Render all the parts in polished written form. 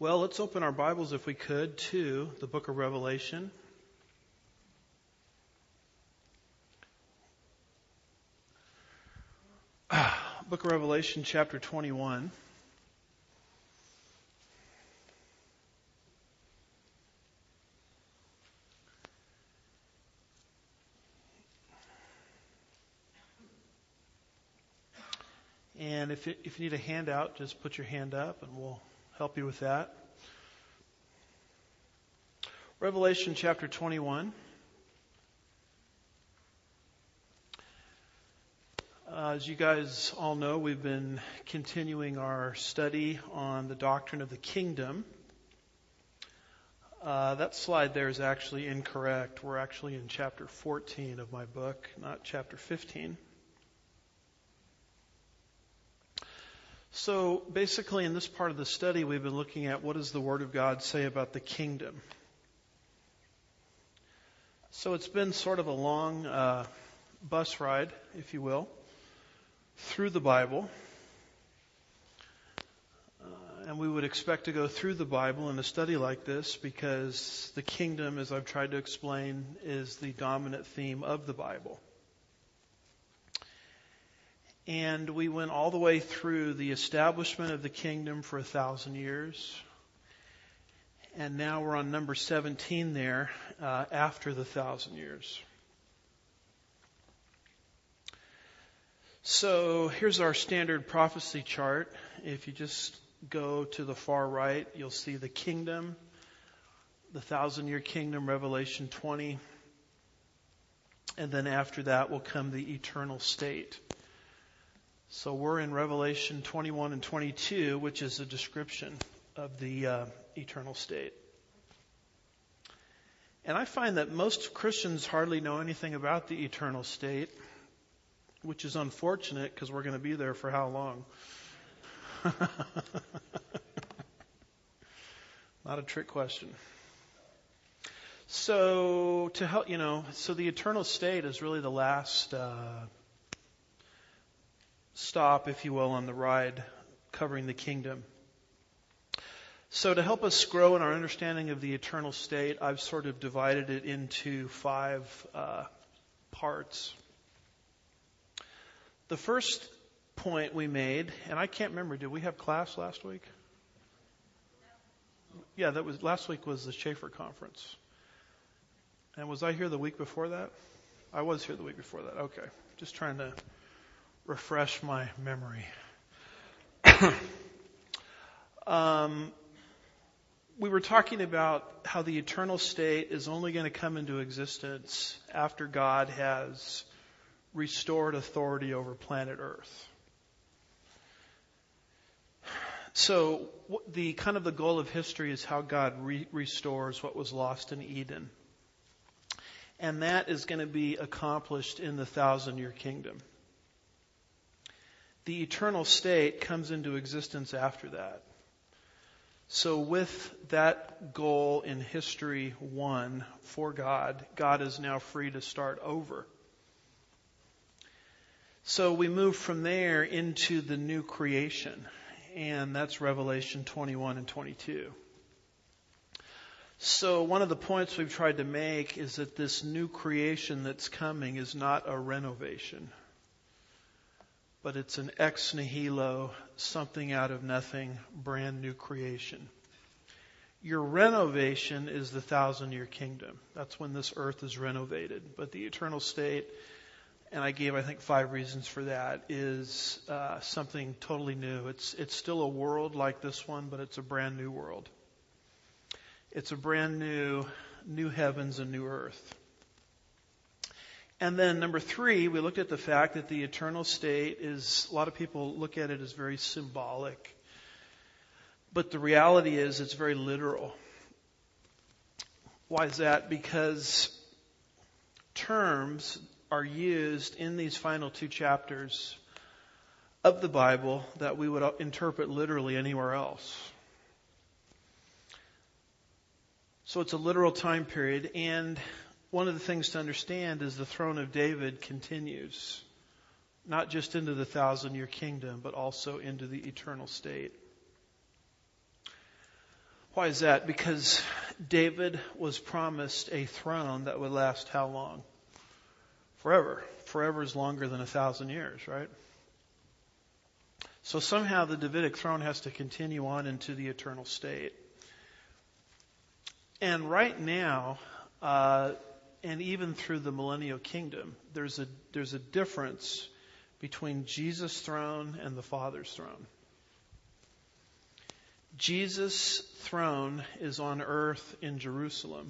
Well, let's open our Bibles, if we could, to the book of Revelation. Book of Revelation, chapter 21. And if you need a handout, just put your hand up and we'll help you with that. Revelation chapter 21. As you guys all know, we've been continuing our study on the doctrine of the kingdom. That slide there is actually incorrect. We're actually in chapter 14 of my book, not chapter 15. So basically in this part of the study, we've been looking at what does the Word of God say about the kingdom. So it's been sort of a long bus ride, if you will, through the Bible. And we would expect to go through the Bible in a study like this because the kingdom, as I've tried to explain, is the dominant theme of the Bible. And we went all the way through the establishment of the kingdom for 1,000 years. And now we're on number 17 there, after the 1,000 years. So here's our standard prophecy chart. If you just go to the far right, you'll see the kingdom, the 1,000-year kingdom, Revelation 20. And then after that will come the eternal state. So we're in Revelation 21 and 22, which is a description of the eternal state. And I find that most Christians hardly know anything about the eternal state, which is unfortunate because we're going to be there for how long? Not a trick question. So to help, so the eternal state is really the last stop, if you will, on the ride covering the kingdom. So to help us grow in our understanding of the eternal state, I've sort of divided it into 5 parts. The first point we made, and I can't remember, did we have class last week? Yeah, last week was the Schaefer conference. And was I here the week before that? I was here the week before that. Okay. Just trying to refresh my memory. We were talking about how the eternal state is only going to come into existence after God has restored authority over planet Earth. So the goal of history is how God restores what was lost in Eden. And that is going to be accomplished in the 1,000-year kingdom. The eternal state comes into existence after that. So with that goal in history won for God, God is now free to start over. So we move from there into the new creation, and that's Revelation 21 and 22. So one of the points we've tried to make is that this new creation that's coming is not a renovation, but it's an ex nihilo, something out of nothing, brand new creation. Your renovation is the 1,000-year kingdom. That's when this earth is renovated. But the eternal state, and I gave, 5 reasons for that, is something totally new. It's still a world like this one, but it's a brand new world. It's a brand new heavens and new earth. And then number 3, we looked at the fact that the eternal state is, a lot of people look at it as very symbolic. But the reality is it's very literal. Why is that? Because terms are used in these final 2 chapters of the Bible that we would interpret literally anywhere else. So it's a literal time period, and one of the things to understand is the throne of David continues, not just into the 1,000-year kingdom, but also into the eternal state. Why is that? Because David was promised a throne that would last how long? Forever. Forever is longer than 1,000 years, right? So somehow the Davidic throne has to continue on into the eternal state. And right now, and even through the millennial kingdom, there's a difference between Jesus' throne and the Father's throne. Jesus' throne is on earth in Jerusalem.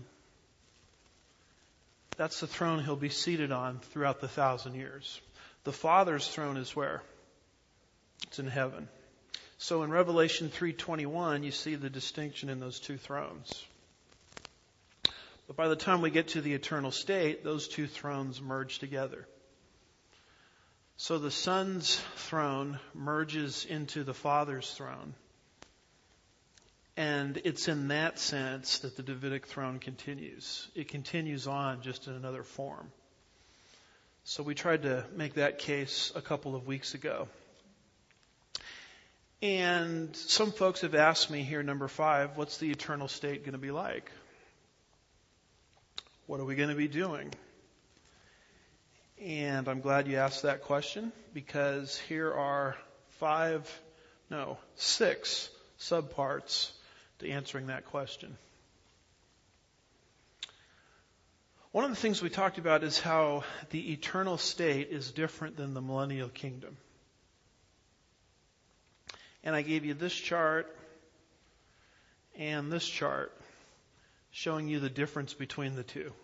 That's the throne he'll be seated on throughout the 1,000 years. The Father's throne is where? It's in heaven. So in Revelation 3:21, you see the distinction in those two thrones. But by the time we get to the eternal state, those two thrones merge together. So the Son's throne merges into the Father's throne. And it's in that sense that the Davidic throne continues. It continues on just in another form. So we tried to make that case a couple of weeks ago. And some folks have asked me here, number 5, what's the eternal state going to be like? What are we going to be doing? And I'm glad you asked that question, because here are 6 subparts to answering that question. One of the things we talked about is how the eternal state is different than the millennial kingdom. And I gave you this chart and this chart showing you the difference between the two.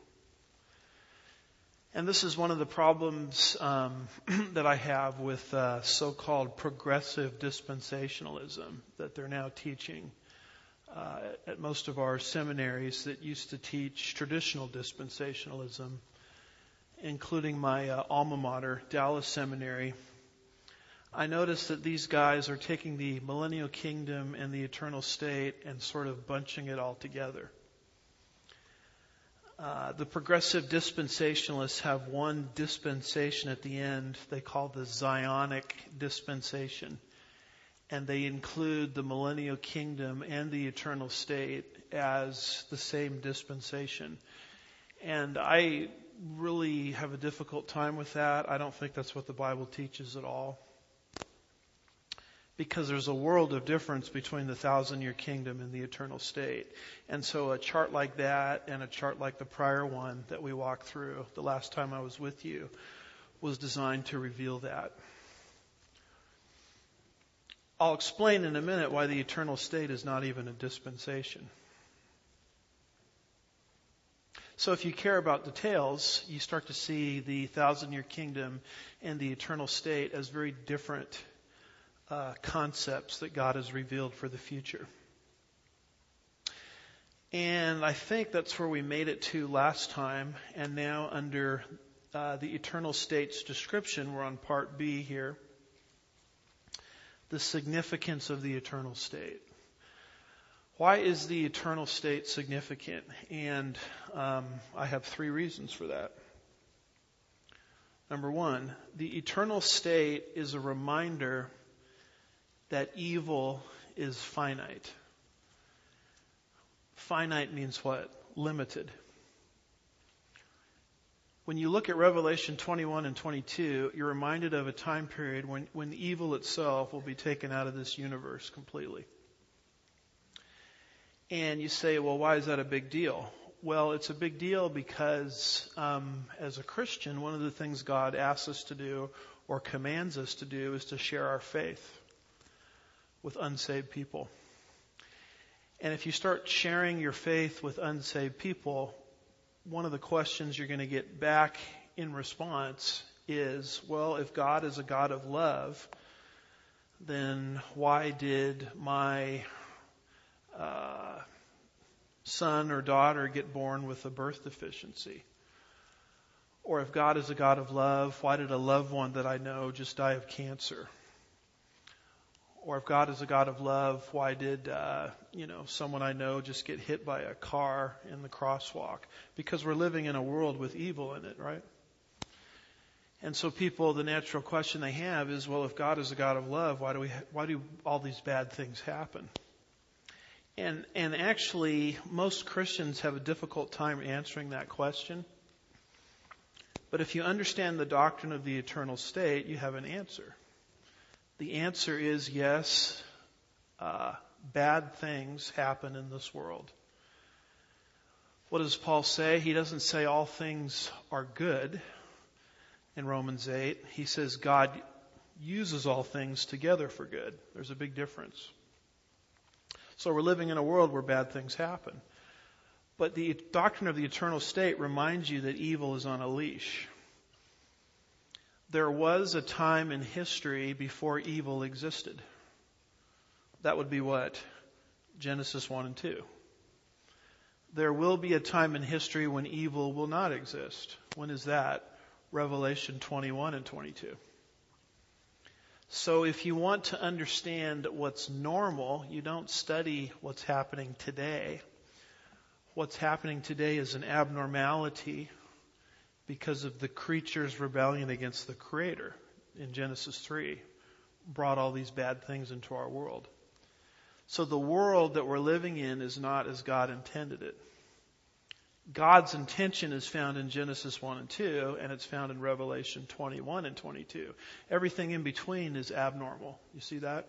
And this is one of the problems that I have with so-called progressive dispensationalism that they're now teaching at most of our seminaries that used to teach traditional dispensationalism, including my alma mater, Dallas Seminary. I noticed that these guys are taking the millennial kingdom and the eternal state and sort of bunching it all together. The progressive dispensationalists have one dispensation at the end they call the Zionic dispensation. And they include the millennial kingdom and the eternal state as the same dispensation. And I really have a difficult time with that. I don't think that's what the Bible teaches at all. Because there's a world of difference between the 1,000-year kingdom and the eternal state. And so a chart like that and a chart like the prior one that we walked through the last time I was with you was designed to reveal that. I'll explain in a minute why the eternal state is not even a dispensation. So if you care about details, you start to see the 1,000-year kingdom and the eternal state as very different concepts that God has revealed for the future. And I think that's where we made it to last time. And now under the eternal state's description, we're on part B here. The significance of the eternal state. Why is the eternal state significant? And I have 3 reasons for that. Number 1, the eternal state is a reminder that evil is finite. Finite means what? Limited. When you look at Revelation 21 and 22, you're reminded of a time period when evil itself will be taken out of this universe completely. And you say, well, why is that a big deal? Well, it's a big deal because as a Christian, one of the things God asks us to do or commands us to do is to share our faith with unsaved people. And if you start sharing your faith with unsaved people, one of the questions you're going to get back in response is, well, if God is a God of love, then why did my son or daughter get born with a birth deficiency? Or if God is a God of love, why did a loved one that I know just die of cancer? Or if God is a God of love, why did, someone I know just get hit by a car in the crosswalk? Because we're living in a world with evil in it, right? And so people, the natural question they have is, well, if God is a God of love, why do all these bad things happen? And actually, most Christians have a difficult time answering that question. But if you understand the doctrine of the eternal state, you have an answer. The answer is yes, bad things happen in this world. What does Paul say? He doesn't say all things are good in Romans 8. He says God uses all things together for good. There's a big difference. So we're living in a world where bad things happen. But the doctrine of the eternal state reminds you that evil is on a leash. There was a time in history before evil existed. That would be what? Genesis 1 and 2. There will be a time in history when evil will not exist. When is that? Revelation 21 and 22. So if you want to understand what's normal, you don't study what's happening today. What's happening today is an abnormality because of the creature's rebellion against the Creator in Genesis 3. Brought all these bad things into our world. So the world that we're living in is not as God intended it. God's intention is found in Genesis 1 and 2, and it's found in Revelation 21 and 22. Everything in between is abnormal. You see that?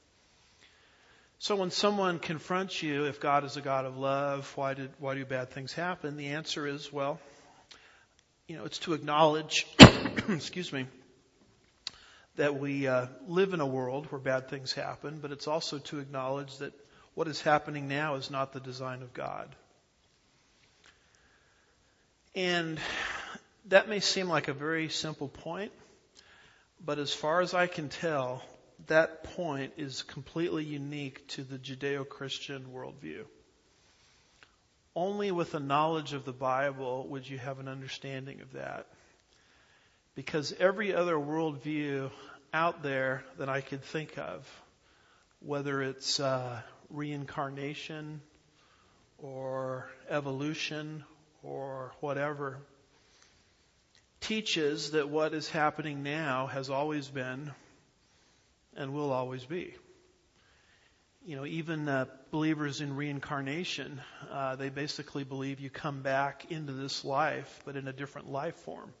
So when someone confronts you, if God is a God of love, why do bad things happen? The answer is, well, it's to acknowledge, excuse me, that we live in a world where bad things happen, but it's also to acknowledge that what is happening now is not the design of God. And that may seem like a very simple point, but as far as I can tell, that point is completely unique to the Judeo-Christian worldview. Only with a knowledge of the Bible would you have an understanding of that. Because every other worldview out there that I could think of, whether it's reincarnation or evolution or whatever, teaches that what is happening now has always been and will always be. Even believers in reincarnation, they basically believe you come back into this life, but in a different life form.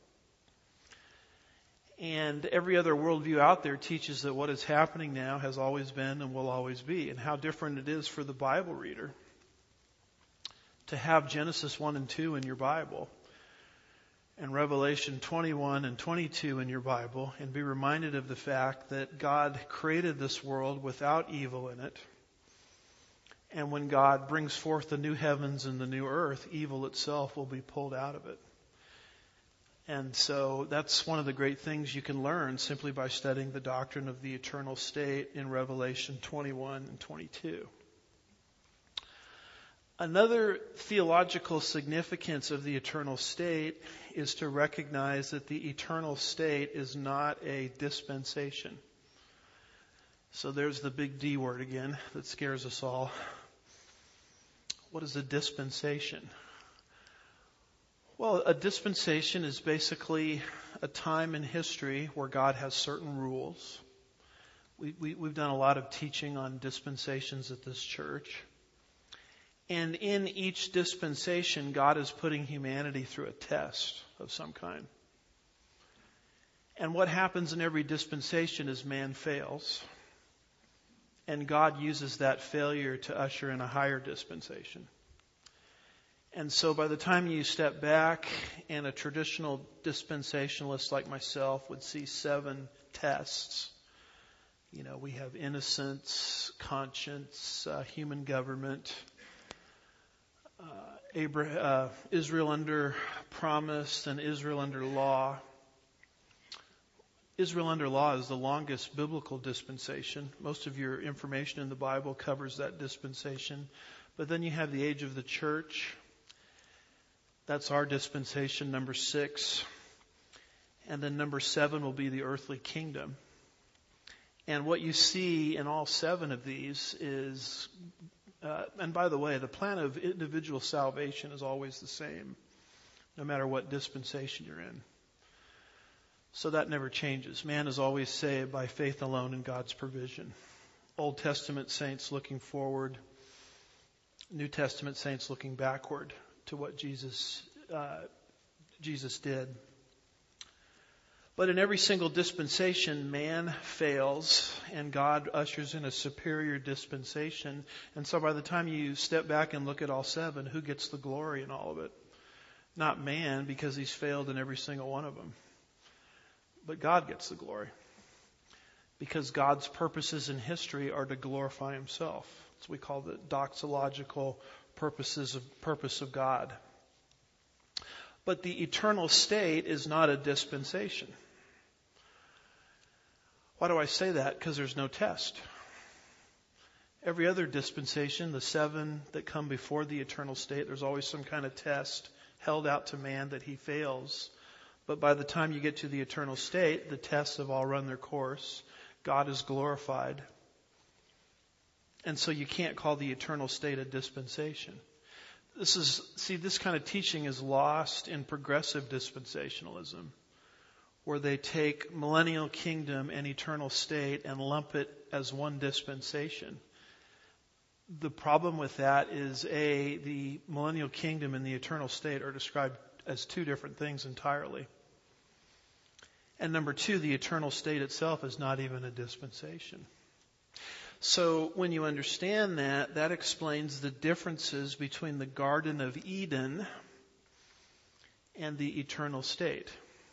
And every other worldview out there teaches that what is happening now has always been and will always be. And how different it is for the Bible reader to have Genesis 1 and 2 in your Bible and Revelation 21 and 22 in your Bible and be reminded of the fact that God created this world without evil in it. And when God brings forth the new heavens and the new earth, evil itself will be pulled out of it. And so that's one of the great things you can learn simply by studying the doctrine of the eternal state in Revelation 21 and 22. Another theological significance of the eternal state is to recognize that the eternal state is not a dispensation. So there's the big D word again that scares us all. What is a dispensation? Well, a dispensation is basically a time in history where God has certain rules. We've done a lot of teaching on dispensations at this church. And in each dispensation, God is putting humanity through a test of some kind. And what happens in every dispensation is man fails. And God uses that failure to usher in a higher dispensation. And so by the time you step back, and a traditional dispensationalist like myself would see 7 tests. We have innocence, conscience, human government, Israel under promise, and Israel under law. Israel under law is the longest biblical dispensation. Most of your information in the Bible covers that dispensation. But then you have the age of the church. That's our dispensation, number 6. And then number 7 will be the earthly kingdom. And what you see in all 7 of these is, and by the way, the plan of individual salvation is always the same, no matter what dispensation you're in. So that never changes. Man is always saved by faith alone in God's provision. Old Testament saints looking forward, New Testament saints looking backward to what Jesus did. But in every single dispensation, man fails and God ushers in a superior dispensation. And so by the time you step back and look at all seven, who gets the glory in all of it? Not man, because he's failed in every single one of them. But God gets the glory. Because God's purposes in history are to glorify himself. That's what we call the doxological purpose of God. But the eternal state is not a dispensation. Why do I say that? Because there's no test. Every other dispensation, the seven that come before the eternal state, there's always some kind of test held out to man that he fails. But by the time you get to the eternal state, the tests have all run their course. God is glorified. And so you can't call the eternal state a dispensation. This kind of teaching is lost in progressive dispensationalism, where they take millennial kingdom and eternal state and lump it as one dispensation. The problem with that is, A, the millennial kingdom and the eternal state are described as two different things entirely. And number two, the eternal state itself is not even a dispensation. So when you understand that, that explains the differences between the Garden of Eden and the eternal state.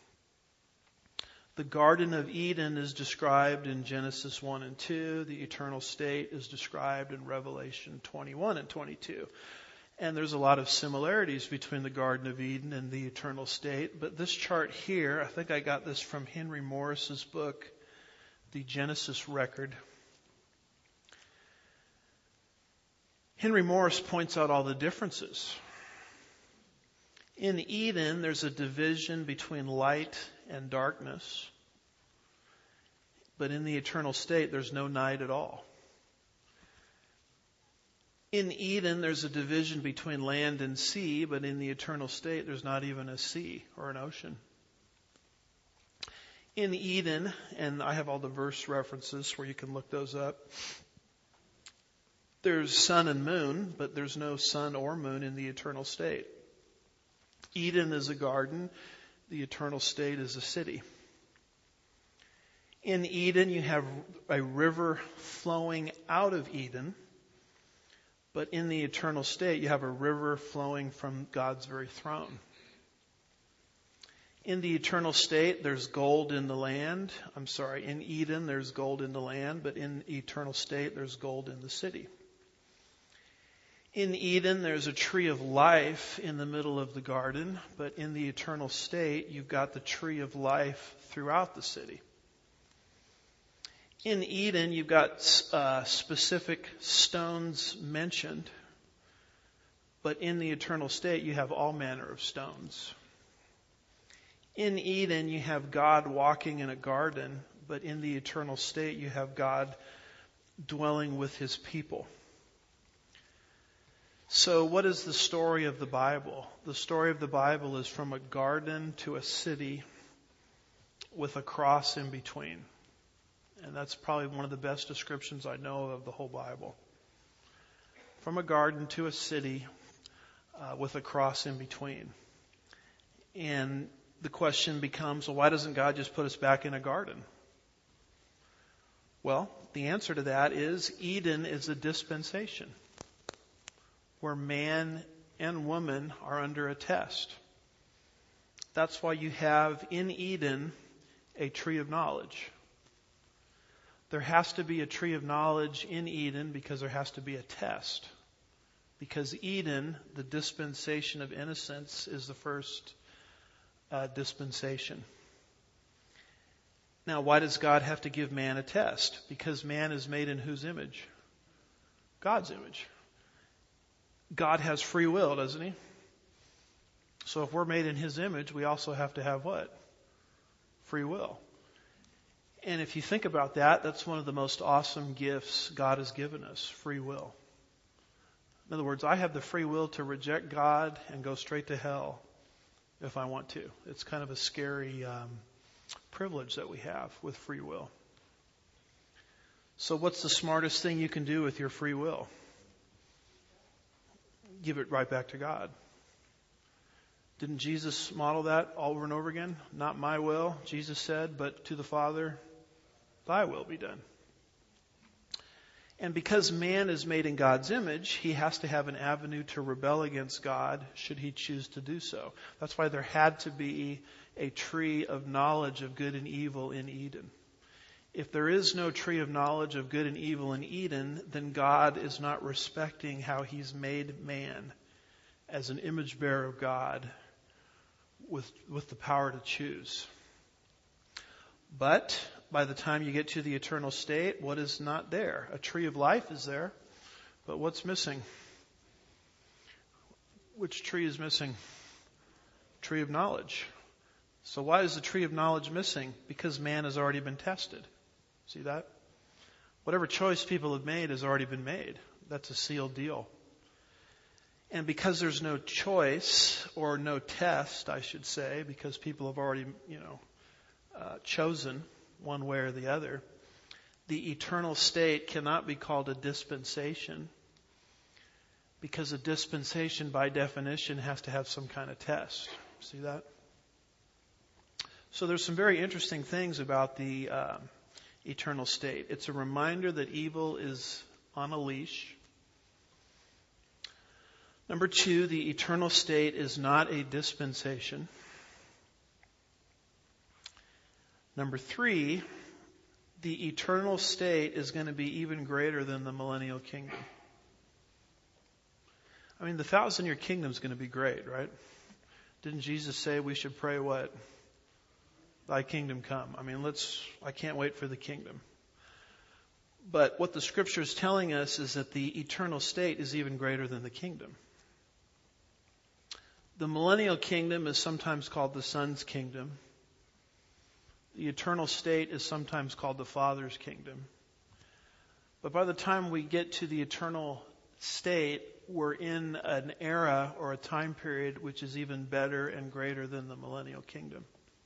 The Garden of Eden is described in Genesis 1 and 2. The eternal state is described in Revelation 21 and 22. And there's a lot of similarities between the Garden of Eden and the eternal state. But this chart here, I think I got this from Henry Morris's book, The Genesis Record. Henry Morris points out all the differences. In Eden, there's a division between light and darkness. But in the eternal state, there's no night at all. In Eden, there's a division between land and sea, but in the eternal state, there's not even a sea or an ocean. In Eden, and I have all the verse references where you can look those up, there's sun and moon, but there's no sun or moon in the eternal state. Eden is a garden. The eternal state is a city. In Eden, you have a river flowing out of Eden. But in the eternal state, you have a river flowing from God's very throne. In the eternal state, there's gold in the land. In Eden, there's gold in the land, but in the eternal state, there's gold in the city. In Eden, there's a tree of life in the middle of the garden, but in the eternal state, you've got the tree of life throughout the city. In Eden, you've got specific stones mentioned, but in the eternal state, you have all manner of stones. In Eden, you have God walking in a garden, but in the eternal state, you have God dwelling with his people. So what is the story of the Bible? The story of the Bible is from a garden to a city with a cross in between. And that's probably one of the best descriptions I know of the whole Bible. From a garden to a city with a cross in between. And the question becomes, well, why doesn't God just put us back in a garden? Well, the answer to that is Eden is a dispensation where man and woman are under a test. That's why you have in Eden a tree of knowledge. There has to be a tree of knowledge in Eden because there has to be a test. Because Eden, the dispensation of innocence, is the first dispensation. Now, why does God have to give man a test? Because man is made in whose image? God's image. God has free will, doesn't he? So if we're made in his image, we also have to have what? Free will. And if you think about that, that's one of the most awesome gifts God has given us, free will. In other words, I have the free will to reject God and go straight to hell if I want to. It's kind of a scary privilege that we have with free will. So what's the smartest thing you can do with your free will? give it right back to God. Didn't Jesus model that over and over again? Not my will, Jesus said, but to the Father, thy will be done. And because man is made in God's image, he has to have an avenue to rebel against God should he choose to do so. That's why there had to be a tree of knowledge of good and evil in Eden. If there is no tree of knowledge of good and evil in Eden, then God is not respecting how he's made man as an image bearer of God with the power to choose. But by the time you get to the eternal state, what is not there? A tree of life is there, but what's missing? Which tree is missing? Tree of knowledge. So why is the tree of knowledge missing? Because man has already been tested. See that? Whatever choice people have made has already been made. That's a sealed deal. And because there's no choice, or no test, I should say, because people have already, chosen one way or the other, the eternal state cannot be called a dispensation, because a dispensation by definition has to have some kind of test. See that? So there's some very interesting things about the eternal state. It's a reminder that evil is on a leash. Number 2, the eternal state is not a dispensation. Number 3, the eternal state is going to be even greater than the millennial kingdom. I mean, the 1,000-year kingdom is going to be great, right? Didn't Jesus say we should pray what? Thy kingdom come. I mean, I can't wait for the kingdom. But what the scripture is telling us is that the eternal state is even greater than the kingdom. The millennial kingdom is sometimes called the Son's kingdom. The eternal state is sometimes called the Father's kingdom. But by the time we get to the eternal state, we're in an era or a time period which is even better and greater than the millennial kingdom.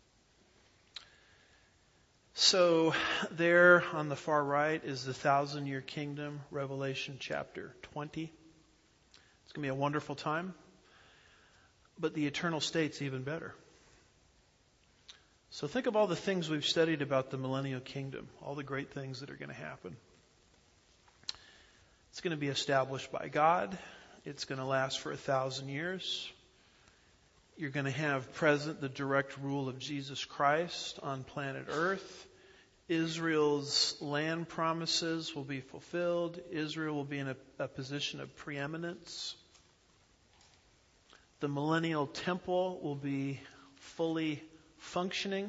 So there on the far right is the 1,000-year kingdom, Revelation chapter 20. It's going to be a wonderful time. But the eternal state's even better. So think of all the things we've studied about the millennial kingdom, all the great things that are going to happen. It's going to be established by God. It's going to last for 1,000 years. You're going to have present the direct rule of Jesus Christ on planet Earth. Israel's land promises will be fulfilled. Israel will be in a position of preeminence. The millennial temple will be fully functioning.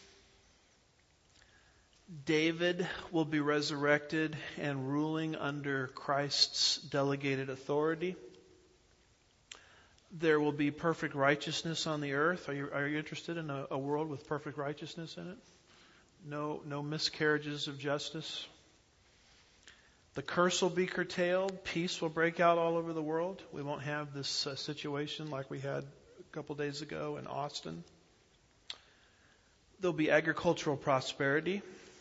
David will be resurrected and ruling under Christ's delegated authority. There will be perfect righteousness on the earth. Are you interested in a world with perfect righteousness in it? No miscarriages of justice. The curse will be curtailed. Peace will break out all over the world. We won't have this situation like we had a couple days ago in Austin. There'll be agricultural prosperity.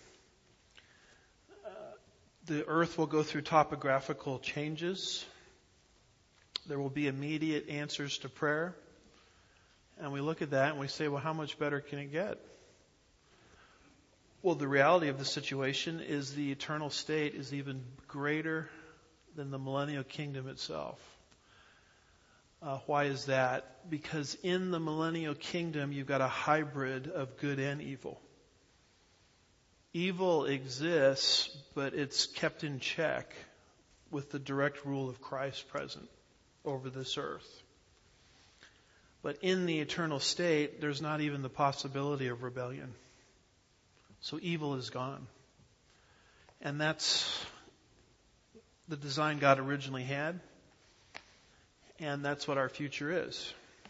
The earth will go through topographical changes. There will be immediate answers to prayer. And we look at that and we say, well, how much better can it get? Well, the reality of the situation is the eternal state is even greater than the millennial kingdom itself. Why is that? Because in the millennial kingdom, you've got a hybrid of good and evil. Evil exists, but it's kept in check with the direct rule of Christ present over this earth. But in the eternal state, there's not even the possibility of rebellion. So evil is gone. And that's the design God originally had. And that's what our future is.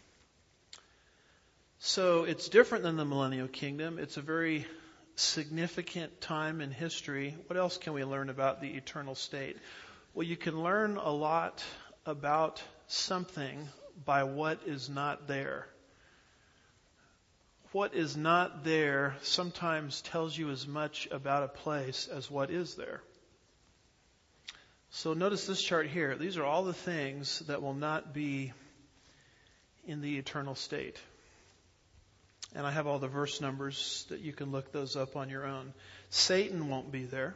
So it's different than the millennial kingdom. It's a very significant time in history. What else can we learn about the eternal state? Well, you can learn a lot about something by what is not there. What is not there sometimes tells you as much about a place as what is there. So notice this chart here. These are all the things that will not be in the eternal state. And I have all the verse numbers that you can look those up on your own. Satan won't be there.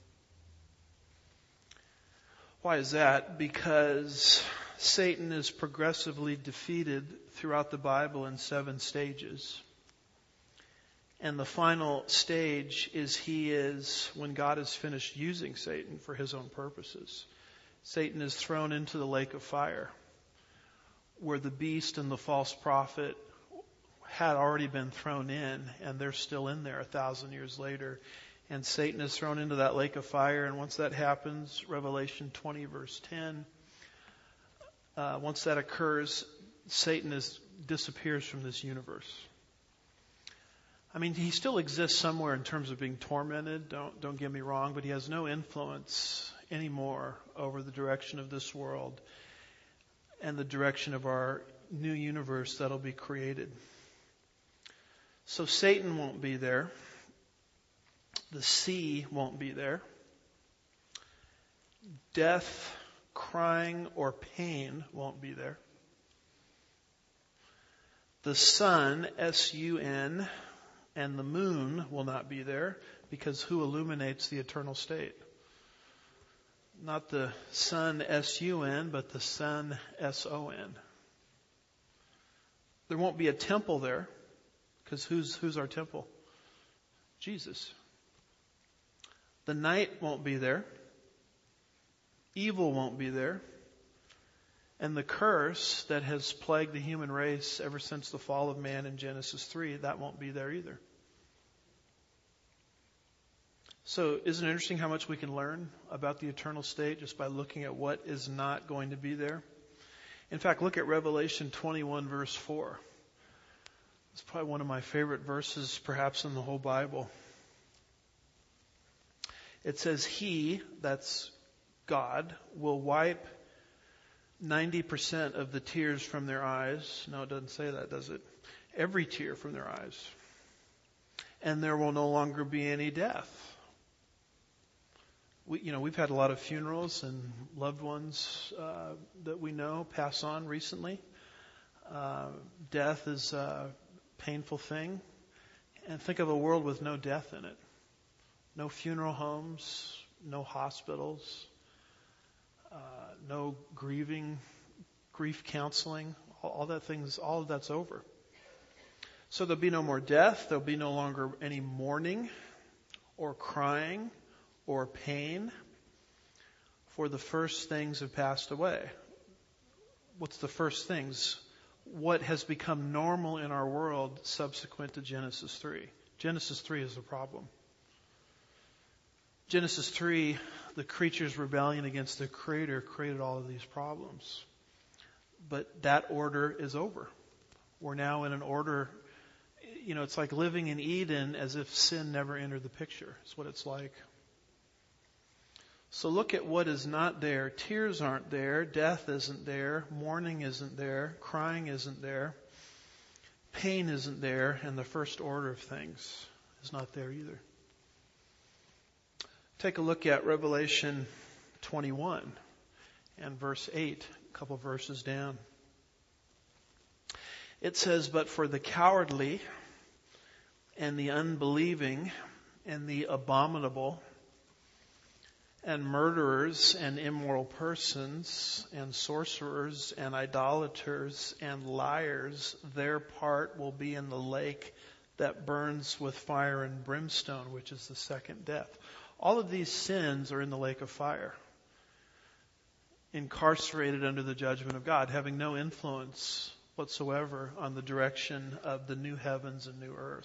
Why is that? Because Satan is progressively defeated throughout the Bible in 7 stages. And the final stage is when God has finished using Satan for his own purposes. Satan is thrown into the lake of fire, where the beast and the false prophet had already been thrown in, and they're still in there 1,000 years later. And Satan is thrown into that lake of fire, and once that happens, Revelation 20 verse 10, once that occurs, Satan disappears from this universe. I mean, he still exists somewhere in terms of being tormented, don't get me wrong, but he has no influence anymore over the direction of this world and the direction of our new universe that'll be created. So Satan won't be there. The sea won't be there. Death, crying, or pain won't be there. The sun, S-U-N, and the moon will not be there, because who illuminates the eternal state? Not the sun, S-U-N, but the sun, S-O-N. There won't be a temple there, because who's our temple? Jesus. The night won't be there. Evil won't be there. And the curse that has plagued the human race ever since the fall of man in Genesis 3, that won't be there either. So isn't it interesting how much we can learn about the eternal state just by looking at what is not going to be there? In fact, look at Revelation 21 verse 4. It's probably one of my favorite verses perhaps in the whole Bible. It says, He, that's God, will wipe 90% of the tears from their eyes. No, it doesn't say that, does it? Every tear from their eyes. And there will no longer be any death. We've had a lot of funerals and loved ones that we know pass on recently. Death is a painful thing. And think of a world with no death in it. No funeral homes, no hospitals, no grief counseling, all of that's over. So there'll be no more death. There'll be no longer any mourning or crying or pain, for the first things have passed away. What's the first things? What has become normal in our world subsequent to Genesis 3? Genesis 3 is the problem. Genesis 3, the creature's rebellion against the Creator created all of these problems. But that order is over. We're now in an order, it's like living in Eden as if sin never entered the picture. It's what it's like. So look at what is not there. Tears aren't there. Death isn't there. Mourning isn't there. Crying isn't there. Pain isn't there. And the first order of things is not there either. Take a look at Revelation 21 and verse 8, a couple verses down. It says, But for the cowardly and the unbelieving and the abominable and murderers and immoral persons and sorcerers and idolaters and liars, their part will be in the lake that burns with fire and brimstone, which is the second death. All of these sins are in the lake of fire, incarcerated under the judgment of God, having no influence whatsoever on the direction of the new heavens and new earth.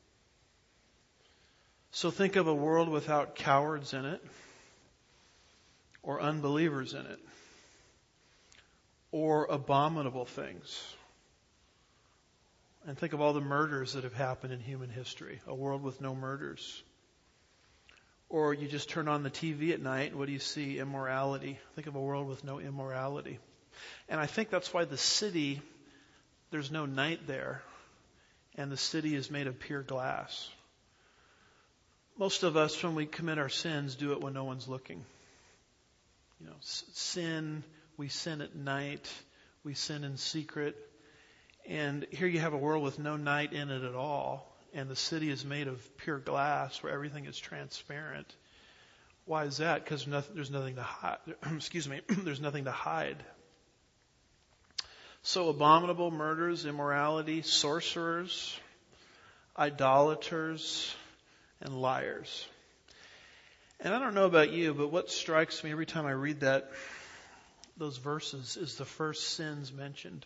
So think of a world without cowards in it, or unbelievers in it, or abominable things. And think of all the murders that have happened in human history, a world with no murders. Or you just turn on the TV at night, what do you see? Immorality. Think of a world with no immorality. And I think that's why the city, there's no night there, and the city is made of pure glass. Most of us, when we commit our sins, do it when no one's looking. Sin, we sin at night, we sin in secret. And here you have a world with no night in it at all, and the city is made of pure glass where everything is transparent. Why is that? Because there's nothing to hide. Excuse me. There's nothing to hide. So abominable murders, immorality, sorcerers, idolaters, and liars. And I don't know about you, but what strikes me every time I read those verses is the first sins mentioned.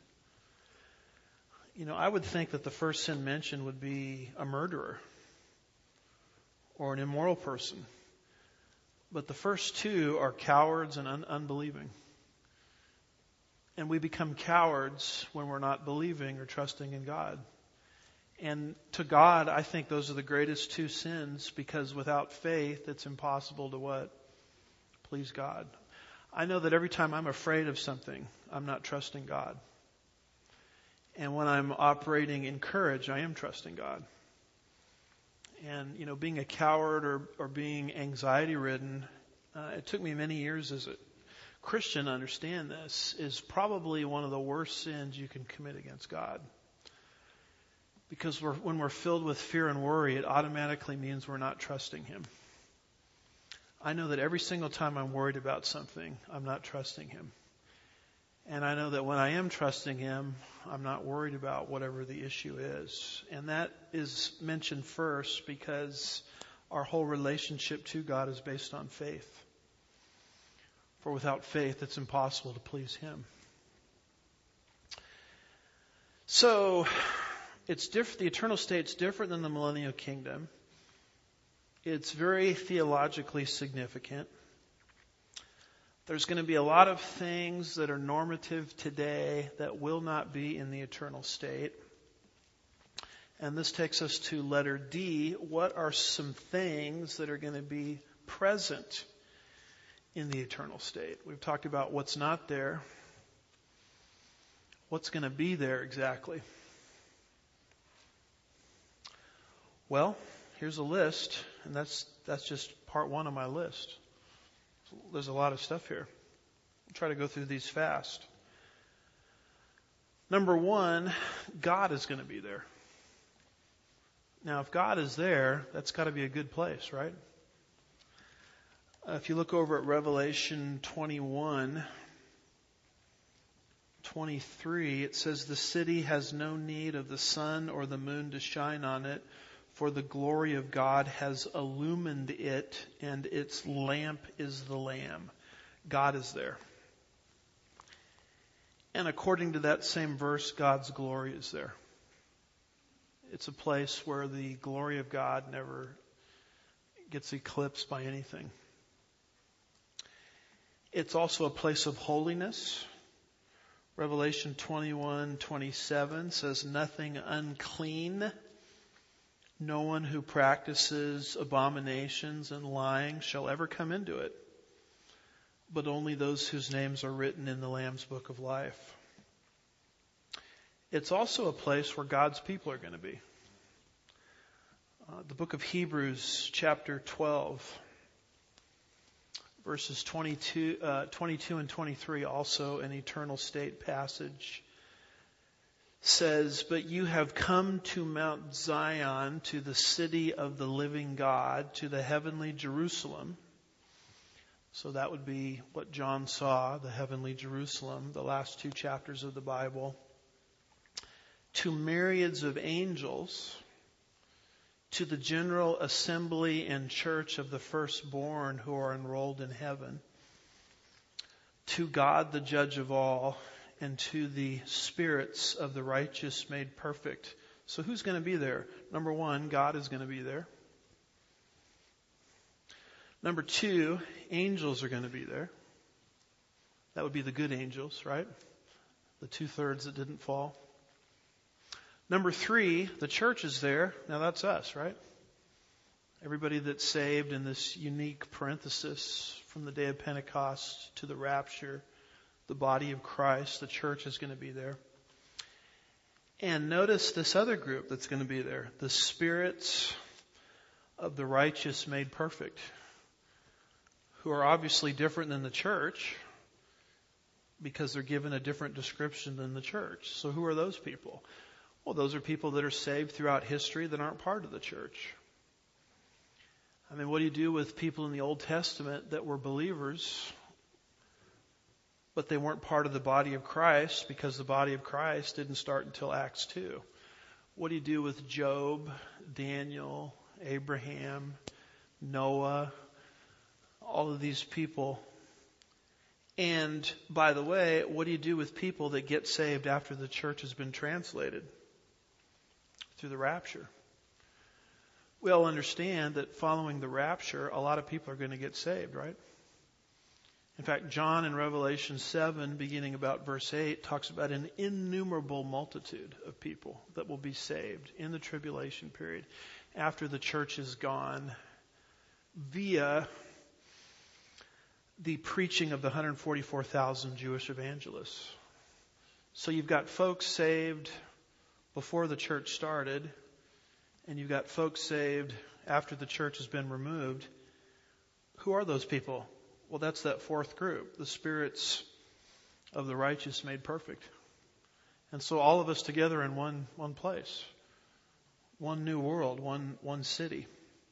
I would think that the first sin mentioned would be a murderer or an immoral person. But the first two are cowards and unbelieving. And we become cowards when we're not believing or trusting in God. And to God, I think those are the greatest two sins, because without faith, it's impossible to what? Please God. I know that every time I'm afraid of something, I'm not trusting God. And when I'm operating in courage, I am trusting God. And, being a coward or being anxiety-ridden, it took me many years as a Christian to understand this, is probably one of the worst sins you can commit against God. Because when we're filled with fear and worry, it automatically means we're not trusting Him. I know that every single time I'm worried about something, I'm not trusting Him. And I know that when I am trusting Him, I'm not worried about whatever the issue is. And that is mentioned first because our whole relationship to God is based on faith. For without faith, it's impossible to please Him. So, it's different. The eternal state's different than the millennial kingdom. It's very theologically significant. There's going to be a lot of things that are normative today that will not be in the eternal state. And this takes us to letter D. What are some things that are going to be present in the eternal state? We've talked about what's not there. What's going to be there exactly? Well, here's a list, and that's just part one of my list. There's a lot of stuff here. I'll try to go through these fast. Number one, God is going to be there. Now, if God is there, that's got to be a good place, right? If you look over at Revelation 21:23, it says, "The city has no need of the sun or the moon to shine on it, for the glory of God has illumined it, and its lamp is the Lamb." God is there. And according to that same verse, God's glory is there. It's a place where the glory of God never gets eclipsed by anything. It's also a place of holiness. Revelation 21:27 says, "Nothing unclean, no one who practices abominations and lying shall ever come into it, but only those whose names are written in the Lamb's book of life." It's also a place where God's people are going to be. The book of Hebrews, chapter 12, verses 22 and 23, also an eternal state passage, says, "But you have come to Mount Zion, to the city of the living God, to the heavenly Jerusalem." So that would be what John saw, the heavenly Jerusalem, the last two chapters of the Bible. "To myriads of angels, to the general assembly and church of the firstborn who are enrolled in heaven, to God the judge of all, and to the spirits of the righteous made perfect." So who's going to be there? Number one, God is going to be there. Number two, angels are going to be there. That would be the good angels, right? The 2/3 that didn't fall. Number three, the church is there. Now that's us, right? Everybody that's saved in this unique parenthesis from the day of Pentecost to the rapture, the body of Christ, the church is going to be there. And notice this other group that's going to be there, the spirits of the righteous made perfect. who are obviously different than the church because they're given a different description than the church. So who are those people? Well, those are people that are saved throughout history that aren't part of the church. I mean, what do you do with people in the Old Testament that were believers, but they weren't part of the body of Christ because the body of Christ didn't start until Acts 2? What do you do with Job, Daniel, Abraham, Noah, all of these people? And by the way, what do you do with people that get saved after the church has been translated through the rapture? We all understand that following the rapture, a lot of people are going to get saved, right? In fact, John in Revelation 7, beginning about verse 8, talks about an innumerable multitude of people that will be saved in the tribulation period after the church is gone via the preaching of the 144,000 Jewish evangelists. So you've got folks saved before the church started, and you've got folks saved after the church has been removed. Who are those people? Well, that's that fourth group, the spirits of the righteous made perfect. And so all of us together in one place, one new world, one city.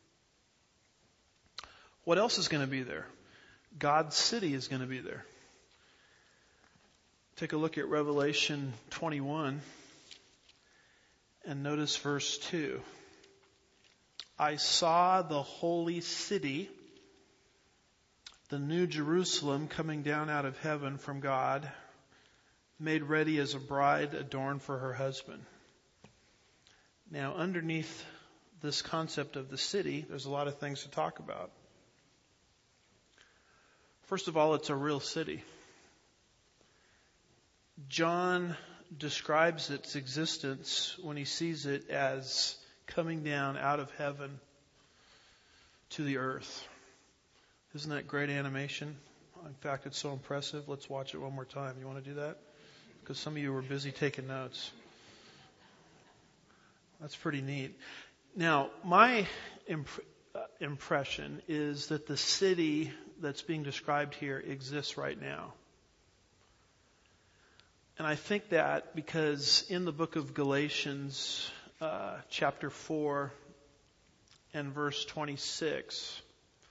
What else is going to be there? God's city is going to be there. Take a look at Revelation 21 and notice verse 2. I saw the holy city, the new Jerusalem, coming down out of heaven from God, made ready as a bride adorned for her husband. Now, underneath this concept of the city, there's a lot of things to talk about. First of all, it's a real city. John describes its existence when he sees it as coming down out of heaven to the earth. Isn't that great animation? In fact, it's so impressive. Let's watch it one more time. You want to do that? Because some of you were busy taking notes. That's pretty neat. Now, my impression is that the city that's being described here exists right now. And I think that because in the book of Galatians, chapter 4 and verse 26,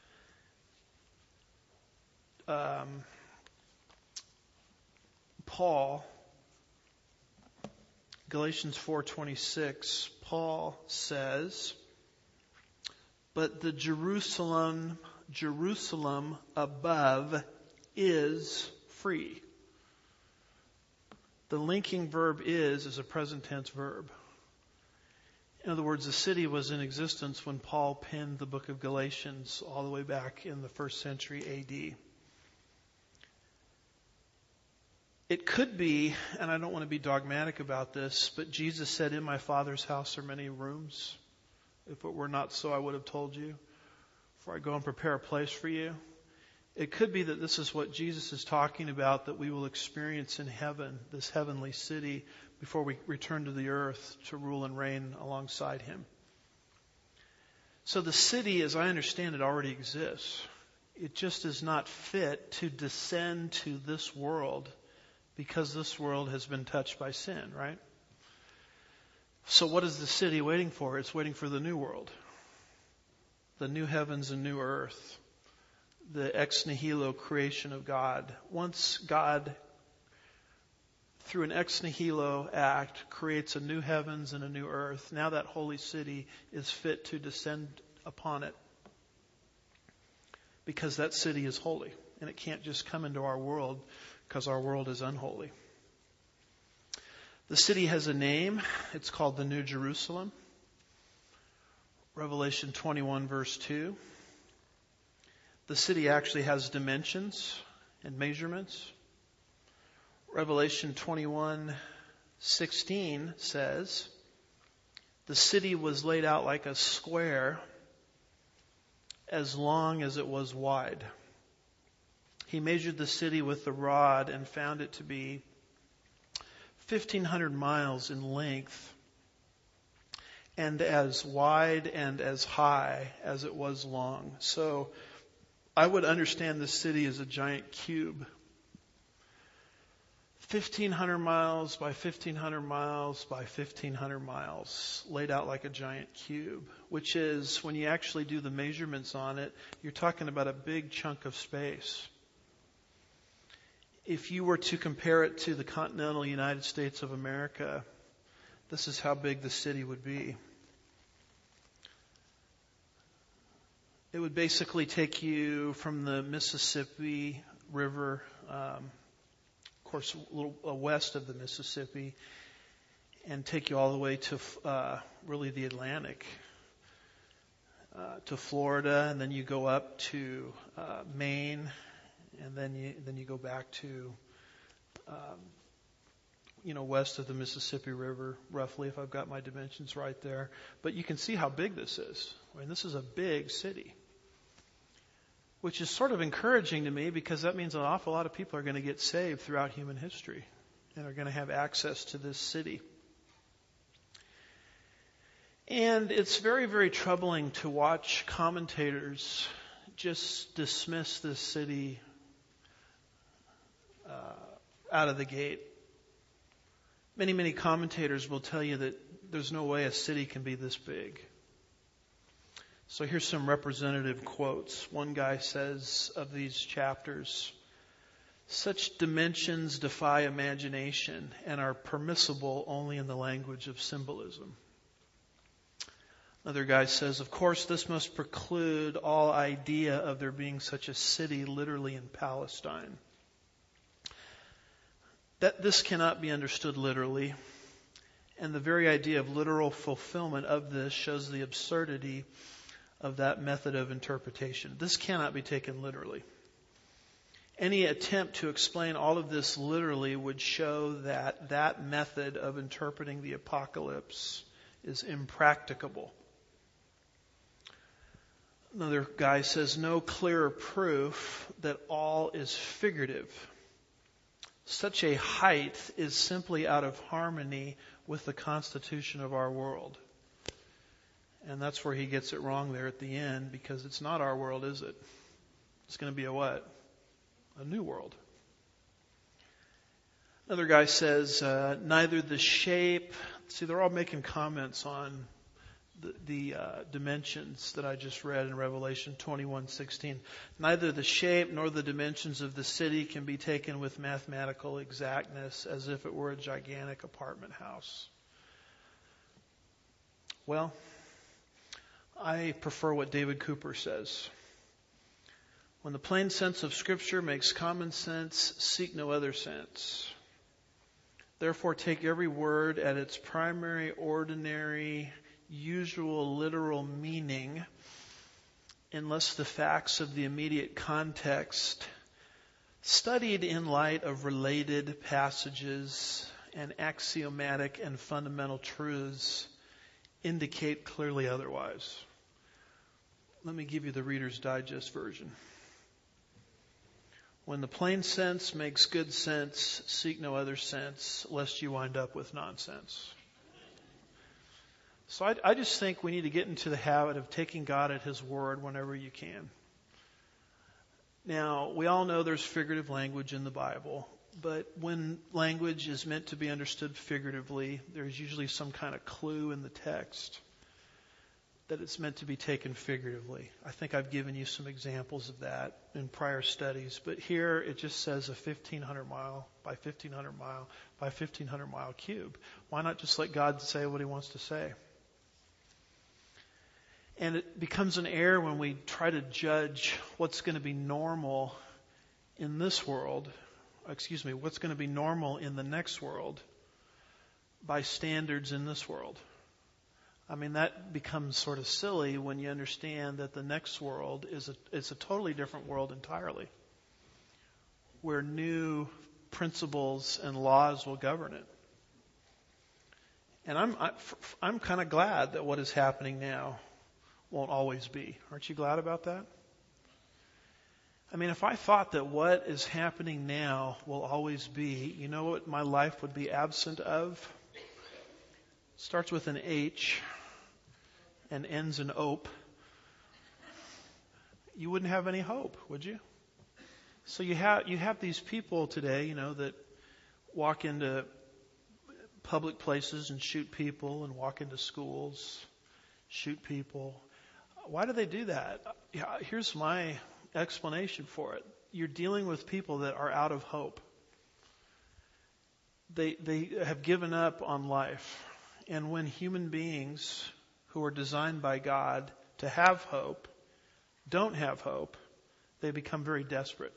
Galatians 4:26, Paul says, but the Jerusalem above is free. The linking verb is a present tense verb. In other words, the city was in existence when Paul penned the book of Galatians all the way back in the 1st century A.D. It could be, and I don't want to be dogmatic about this, but Jesus said, in my Father's house are many rooms. If it were not so, I would have told you, for I go and prepare a place for you. It could be that this is what Jesus is talking about, that we will experience in heaven, this heavenly city, before we return to the earth to rule and reign alongside him. So the city, as I understand it, already exists. It just is not fit to descend to this world because this world has been touched by sin, right? So what is the city waiting for? It's waiting for the new world, the new heavens and new earth, the ex nihilo creation of God. Once God, through an ex nihilo act, creates a new heavens and a new earth, now that holy city is fit to descend upon it because that city is holy and it can't just come into our world because our world is unholy. The city has a name. It's called the New Jerusalem. Revelation 21 verse 2. The city actually has dimensions and measurements. Revelation 21:16 says, the city was laid out like a square as long as it was wide. He measured the city with the rod and found it to be 1,500 miles in length and as wide and as high as it was long. So I would understand this city as a giant cube. 1,500 miles by 1,500 miles by 1,500 miles, laid out like a giant cube, which is, when you actually do the measurements on it, you're talking about a big chunk of space. If you were to compare it to the continental United States of America, this is how big the city would be. It would basically take you from the Mississippi River, of course, a little west of the Mississippi, and take you all the way to really the Atlantic, to Florida, and then you go up to Maine, and then you go back to west of the Mississippi River, roughly, if I've got my dimensions right there. But you can see how big this is. I mean, this is a big city, which is sort of encouraging to me, because that means an awful lot of people are going to get saved throughout human history and are going to have access to this city. And it's very, very troubling to watch commentators just dismiss this city out of the gate. Many, many commentators will tell you that there's no way a city can be this big. So here's some representative quotes. One guy says of these chapters, "Such dimensions defy imagination and are permissible only in the language of symbolism." Another guy says, "Of course, this must preclude all idea of there being such a city literally in Palestine. That this cannot be understood literally, and the very idea of literal fulfillment of this shows the absurdity of that method of interpretation. This cannot be taken literally. Any attempt to explain all of this literally would show that that method of interpreting the apocalypse is impracticable." Another guy says, "No clearer proof that all is figurative. Such a height is simply out of harmony with the constitution of our world." And that's where he gets it wrong there at the end, because it's not our world, is it? It's going to be a what? A new world. Another guy says, neither the shape... See, they're all making comments on the dimensions that I just read in Revelation 21:16. "Neither the shape nor the dimensions of the city can be taken with mathematical exactness, as if it were a gigantic apartment house." Well, I prefer what David Cooper says. "When the plain sense of Scripture makes common sense, seek no other sense. Therefore take every word at its primary, ordinary, usual, literal meaning, unless the facts of the immediate context, studied in light of related passages and axiomatic and fundamental truths, indicate clearly otherwise." Let me give you the Reader's Digest version. "When the plain sense makes good sense, seek no other sense, lest you wind up with nonsense." So I just think we need to get into the habit of taking God at His word whenever you can. Now, we all know there's figurative language in the Bible, but when language is meant to be understood figuratively, there's usually some kind of clue in the text that it's meant to be taken figuratively. I think I've given you some examples of that in prior studies, but here it just says a 1,500 mile by 1,500 mile by 1,500 mile cube. Why not just let God say what He wants to say? And it becomes an error when we try to judge what's going to be normal in this world, what's going to be normal in the next world by standards in this world. I mean, that becomes sort of silly when you understand that the next world is a totally different world entirely, where new principles and laws will govern it. And I'm kind of glad that what is happening now won't always be. Aren't you glad about that? I mean, if I thought that what is happening now will always be, you know what my life would be absent of? It starts with an H and ends in ope. you wouldn't have any hope, would you? So you have these people today, that walk into public places and shoot people, and walk into schools, shoot people. Why do they do that? Here's my explanation for it. You're dealing with people that are out of hope. They have given up on life. And when human beings who are designed by God to have hope don't have hope, they become very desperate.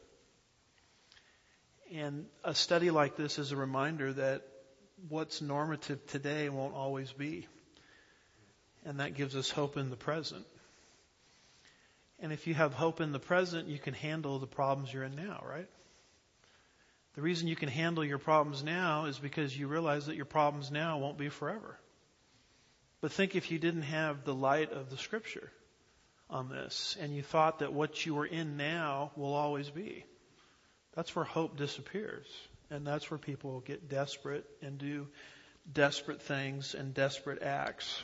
And a study like this is a reminder that what's normative today won't always be. And that gives us hope in the present. And if you have hope in the present, you can handle the problems you're in now, right? The reason you can handle your problems now is because you realize that your problems now won't be forever. But think if you didn't have the light of the Scripture on this, and you thought that what you are in now will always be. That's where hope disappears. And that's where people get desperate and do desperate things and desperate acts.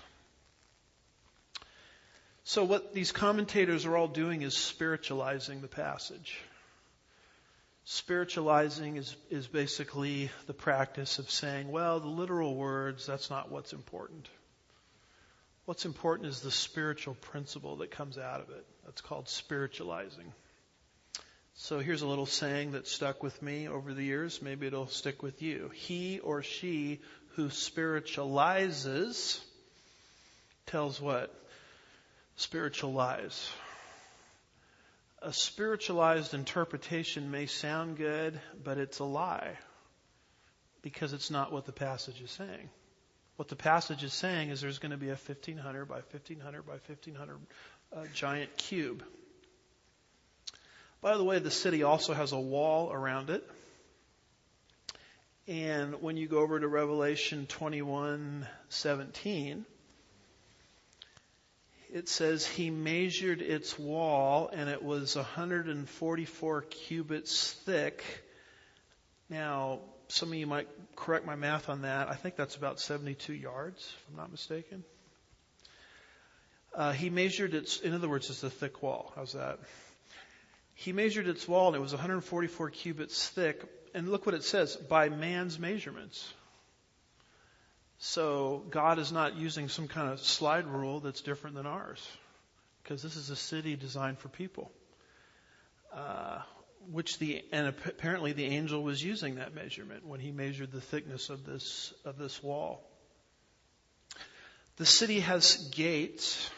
So what these commentators are all doing is spiritualizing the passage. Spiritualizing is basically the practice of saying, well, the literal words, that's not what's important. What's important is the spiritual principle that comes out of it. That's called spiritualizing. So here's a little saying that stuck with me over the years. Maybe it'll stick with you. He or she who spiritualizes tells what? Spiritual lies. A spiritualized interpretation may sound good, but it's a lie because it's not what the passage is saying. What the passage is saying is there's going to be a 1,500 by 1,500 by 1,500 giant cube. By the way, the city also has a wall around it. And when you go over to Revelation 21:17, it says he measured its wall and it was 144 cubits thick. Now, some of you might correct my math on that. I think that's about 72 yards, if I'm not mistaken. He measured its, in other words, it's a thick wall. How's that? He measured its wall and it was 144 cubits thick. And look what it says, by man's measurements. So God is not using some kind of slide rule that's different than ours. Because this is a city designed for people. And apparently the angel was using that measurement when he measured the thickness of this wall. The city has gates.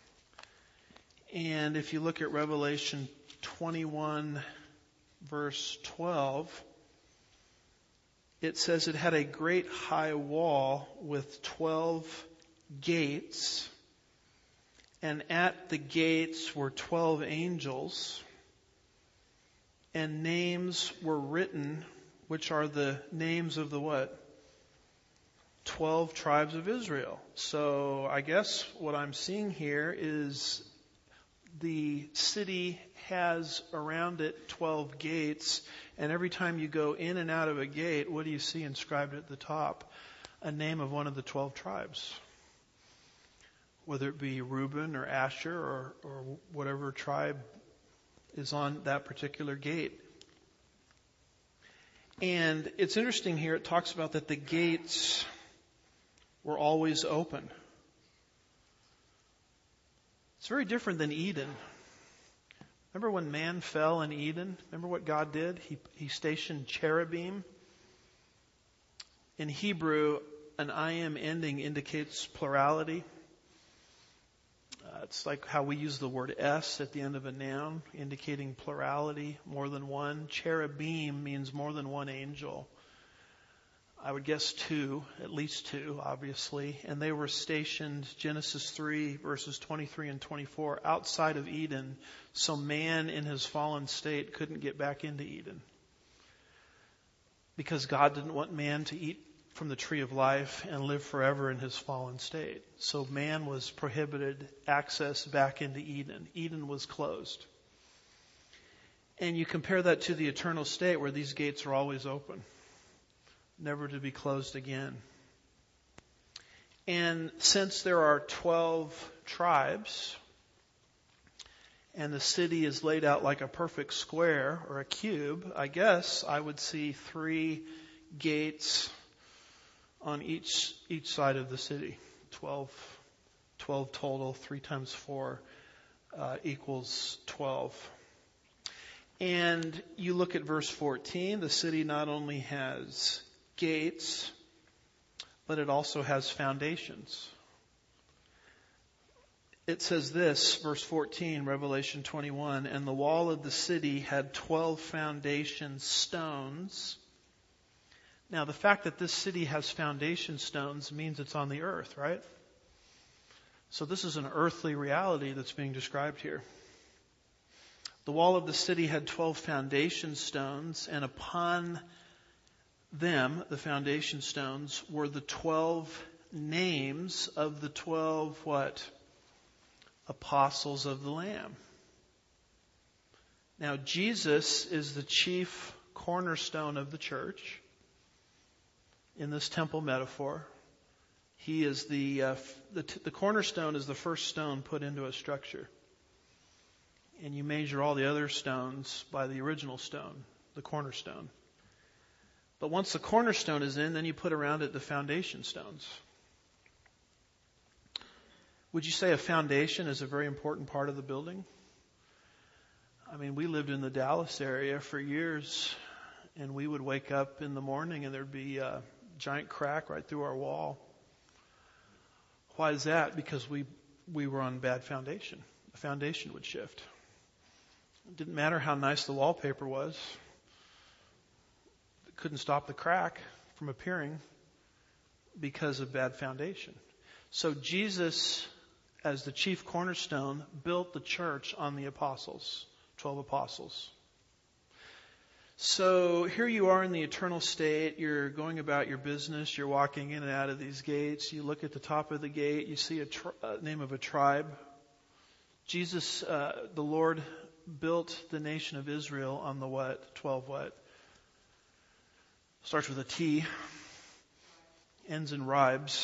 And if you look at Revelation 21 verse 12, it says it had a great high wall with 12 gates, and at the gates were 12 angels, and names were written, which are the names of the what? 12 tribes of Israel. So I guess what I'm seeing here is the city has around it 12 gates, and every time you go in and out of a gate, what do you see inscribed at the top? A name of one of the 12 tribes. Whether it be Reuben or Asher or whatever tribe is on that particular gate. And it's interesting here, it talks about that the gates were always open. It's very different than Eden. Remember when man fell in Eden? Remember what God did? He stationed cherubim. In Hebrew, an I-am ending indicates plurality. It's like how we use the word S at the end of a noun, indicating plurality, more than one. Cherubim means more than one angel. I would guess two, at least two, obviously. And they were stationed, Genesis 3, verses 23 and 24, outside of Eden, so man in his fallen state couldn't get back into Eden. Because God didn't want man to eat from the tree of life and live forever in his fallen state. So man was prohibited access back into Eden. Eden was closed. And you compare that to the eternal state where these gates are always open, never to be closed again. And since there are 12 tribes, and the city is laid out like a perfect square or a cube, I guess I would see 3 gates on each side of the city. 12 total. 3 times 4 equals 12. And you look at verse 14, the city not only has gates, but it also has foundations. It says this, verse 14, Revelation 21, and the wall of the city had 12 foundation stones. Now, the fact that this city has foundation stones means it's on the earth, right? So this is an earthly reality that's being described here. The wall of the city had 12 foundation stones, and upon them, the foundation stones, were the 12 names of the 12 what? Apostles of the Lamb. Now, Jesus is the chief cornerstone of the church in this temple metaphor. He is the cornerstone is the first stone put into a structure. And you measure all the other stones by the original stone, the cornerstone. But once the cornerstone is in, then you put around it the foundation stones. Would you say a foundation is a very important part of the building? I mean, we lived in the Dallas area for years, and we would wake up in the morning and there'd be a giant crack right through our wall. Why is that? Because we were on bad foundation. The foundation would shift. It didn't matter how nice the wallpaper was. It couldn't stop the crack from appearing because of bad foundation. So Jesus, as the chief cornerstone, built the church on the apostles, 12 apostles. So here you are in the eternal state. You're going about your business. You're walking in and out of these gates. You look at the top of the gate. You see a name of a tribe. Jesus, the Lord, built the nation of Israel on the what? 12 what? Starts with a T. Ends in ribes.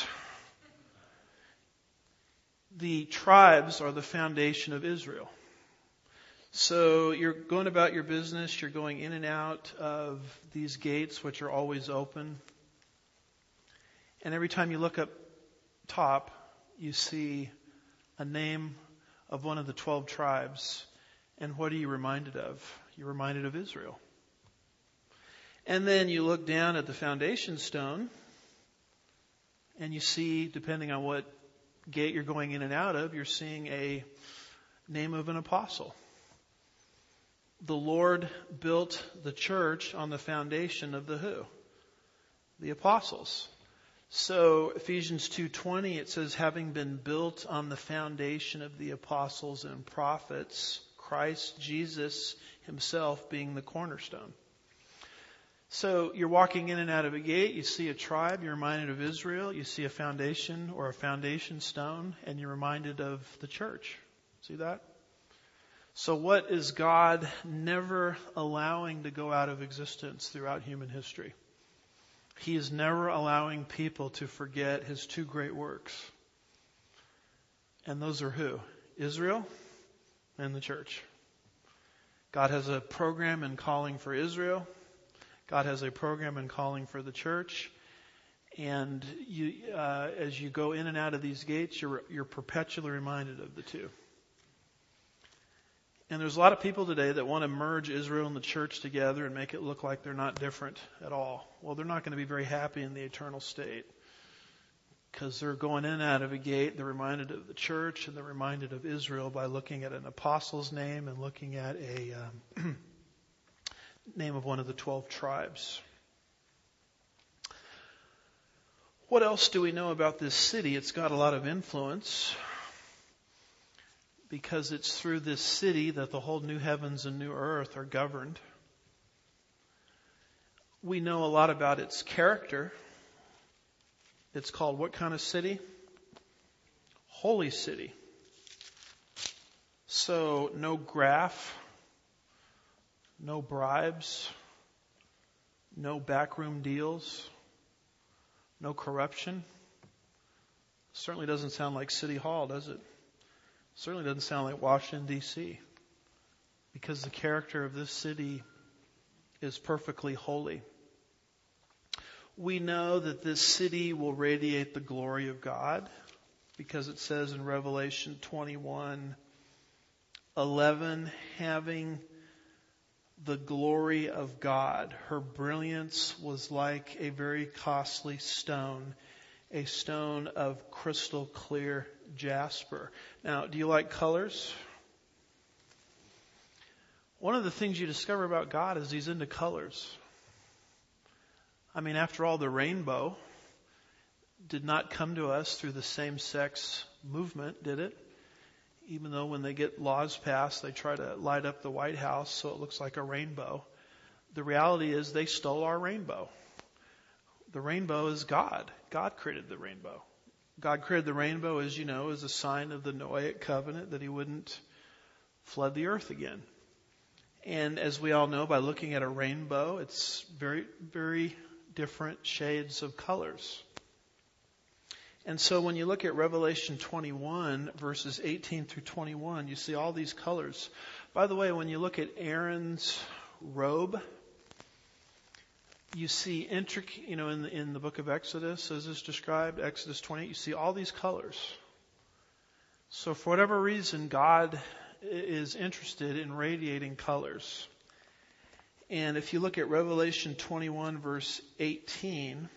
The tribes are the foundation of Israel. So you're going about your business, you're going in and out of these gates, which are always open. And every time you look up top, you see a name of one of the 12 tribes. And what are you reminded of? You're reminded of Israel. And then you look down at the foundation stone, and you see, depending on what gate you're going in and out of, you're seeing a name of an apostle. The Lord built the church on the foundation of the who? The apostles. So Ephesians 2:20, it says, having been built on the foundation of the apostles and prophets, Christ Jesus himself being the cornerstone. So you're walking in and out of a gate, you see a tribe, you're reminded of Israel, you see a foundation or a foundation stone, and you're reminded of the church. See that? So what is God never allowing to go out of existence throughout human history? He is never allowing people to forget his 2 great works. And those are who? Israel and the church. God has a program and calling for Israel. God has a program and calling for the church. And you, as you go in and out of these gates, you're perpetually reminded of the 2. And there's a lot of people today that want to merge Israel and the church together and make it look like they're not different at all. Well, they're not going to be very happy in the eternal state because they're going in and out of a gate. They're reminded of the church and they're reminded of Israel by looking at an apostle's name and looking at a name of one of the 12 tribes. What else do we know about this city? It's got a lot of influence, because it's through this city that the whole new heavens and new earth are governed. We know a lot about its character. It's called what kind of city? Holy city. So no graft, no bribes, no backroom deals, no corruption. Certainly doesn't sound like City Hall, does it? Certainly doesn't sound like Washington, D.C. because the character of this city is perfectly holy. We know that this city will radiate the glory of God because it says in Revelation 21:11, having the glory of God. Her brilliance was like a very costly stone, a stone of crystal clear jasper. Now, do you like colors? One of the things you discover about God is He's into colors. I mean, after all, the rainbow did not come to us through the same-sex movement, did it? Even though when they get laws passed, they try to light up the White House so it looks like a rainbow. The reality is they stole our rainbow. The rainbow is God. God created the rainbow. God created the rainbow, as you know, as a sign of the Noahic covenant that He wouldn't flood the earth again. And as we all know, by looking at a rainbow, it's very, very different shades of colors. And so when you look at Revelation 21, verses 18 through 21, you see all these colors. By the way, when you look at Aaron's robe, you see intricate, in the book of Exodus, as is described, Exodus 28, you see all these colors. So for whatever reason, God is interested in radiating colors. And if you look at Revelation 21, verse 18,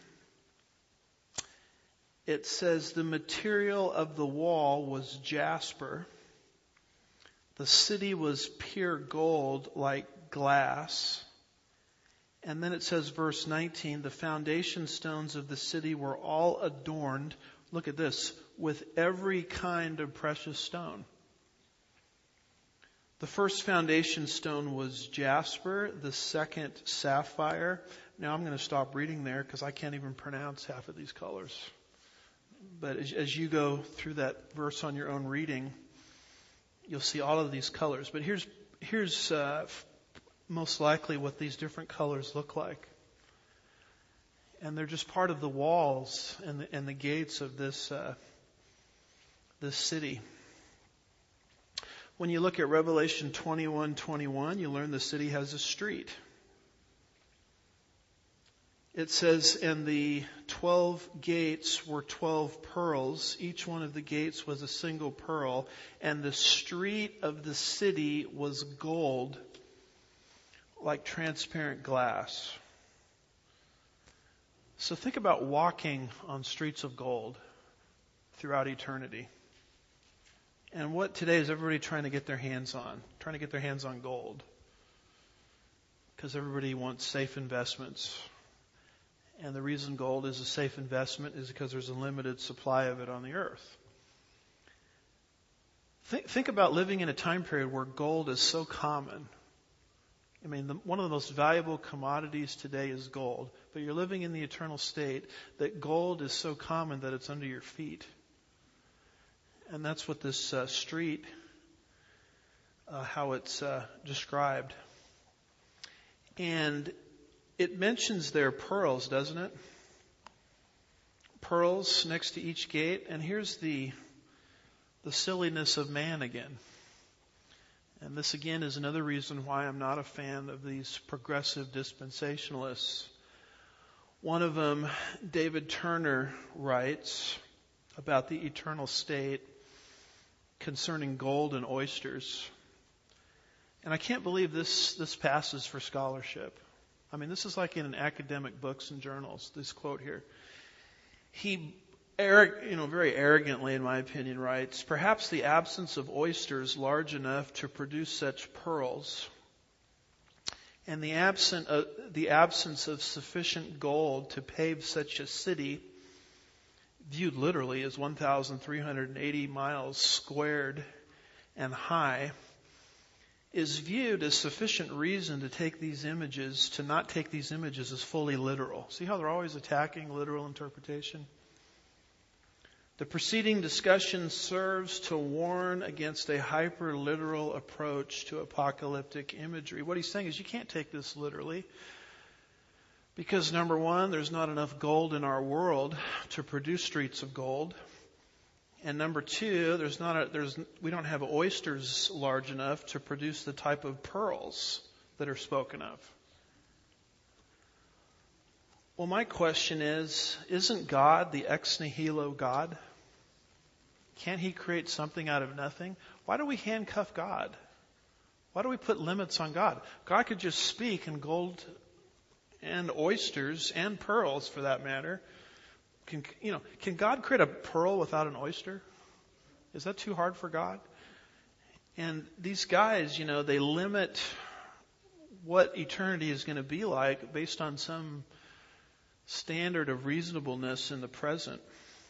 it says, the material of the wall was jasper. The city was pure gold like glass. And then it says, verse 19, the foundation stones of the city were all adorned, look at this, with every kind of precious stone. The first foundation stone was jasper, the second sapphire. Now I'm going to stop reading there because I can't even pronounce half of these colors. But as you go through that verse on your own reading, you'll see all of these colors. But here's most likely what these different colors look like. And they're just part of the walls and the gates of this city. When you look at Revelation 21:21, you learn the city has a street. It says, and the 12 gates were 12 pearls. Each one of the gates was a single pearl. And the street of the city was gold, like transparent glass. So think about walking on streets of gold throughout eternity. And what today is everybody trying to get their hands on? Trying to get their hands on gold. Because everybody wants safe investments. And the reason gold is a safe investment is because there's a limited supply of it on the earth. Think about living in a time period where gold is so common. I mean, one of the most valuable commodities today is gold. But you're living in the eternal state that gold is so common that it's under your feet. And that's what this street, how it's described. And it mentions their pearls, doesn't it? Pearls next to each gate. And here's the silliness of man again. And this again is another reason why I'm not a fan of these progressive dispensationalists. One of them, David Turner, writes about the eternal state concerning gold and oysters. And I can't believe this passes for scholarship. I mean, this is like in academic books and journals, this quote here. He, very arrogantly, in my opinion, writes, perhaps the absence of oysters large enough to produce such pearls and the absence of sufficient gold to pave such a city, viewed literally as 1,380 miles squared and high, is viewed as sufficient reason to not take these images as fully literal. See how they're always attacking literal interpretation? The preceding discussion serves to warn against a hyper-literal approach to apocalyptic imagery. What he's saying is you can't take this literally because, number one, there's not enough gold in our world to produce streets of gold. And number two, we don't have oysters large enough to produce the type of pearls that are spoken of. Well, my question is, isn't God the ex nihilo God? Can't He create something out of nothing? Why do we handcuff God? Why do we put limits on God? God could just speak, and gold and oysters and pearls, for that matter. Can God create a pearl without an oyster? Is that too hard for God? And these guys, they limit what eternity is going to be like based on some standard of reasonableness in the present.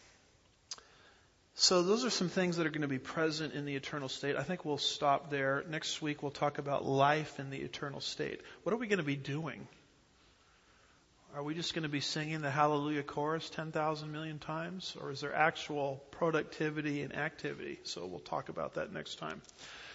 So those are some things that are going to be present in the eternal state. I think we'll stop there. Next week we'll talk about life in the eternal state. What are we going to be doing? Are we just going to be singing the Hallelujah chorus 10,000 million times? Or is there actual productivity and activity? So we'll talk about that next time.